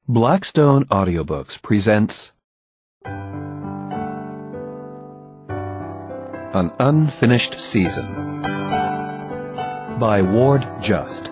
Blackstone Audiobooks presents An Unfinished Season by Ward Just.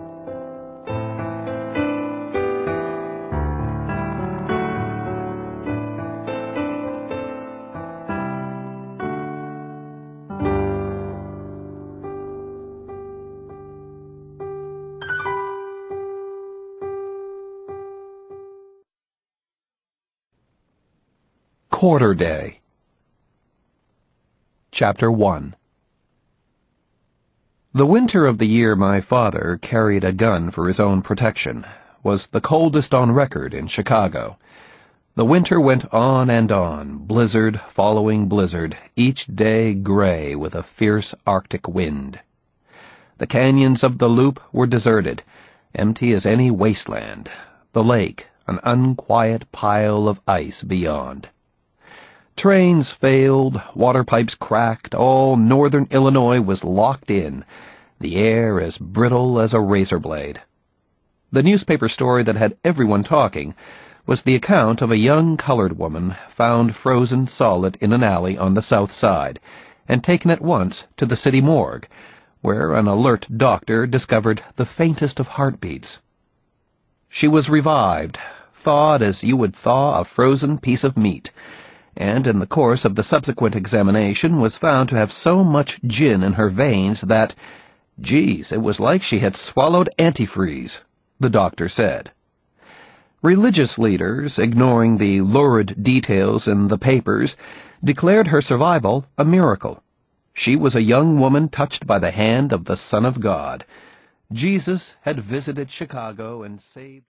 Quarter Day. Chapter 1. The winter of the year my father carried a gun for his own protection was the coldest on record in Chicago. The winter went on and on, blizzard following blizzard, each day gray with a fierce Arctic wind. The canyons of the Loop were deserted, empty as any wasteland, the lake an unquiet pile of ice beyond. Trains failed, water pipes cracked, all northern Illinois was locked in, the air as brittle as a razor blade. The newspaper story that had everyone talking was the account of a young colored woman found frozen solid in an alley on the south side and taken at once to the city morgue, where an alert doctor discovered the faintest of heartbeats. She was revived, thawed as you would thaw a frozen piece of meat, and in the course of the subsequent examination was found to have so much gin in her veins that, geez, it was like she had swallowed antifreeze, the doctor said. Religious leaders, ignoring the lurid details in the papers, declared her survival a miracle. She was a young woman touched by the hand of the Son of God. Jesus had visited Chicago and saved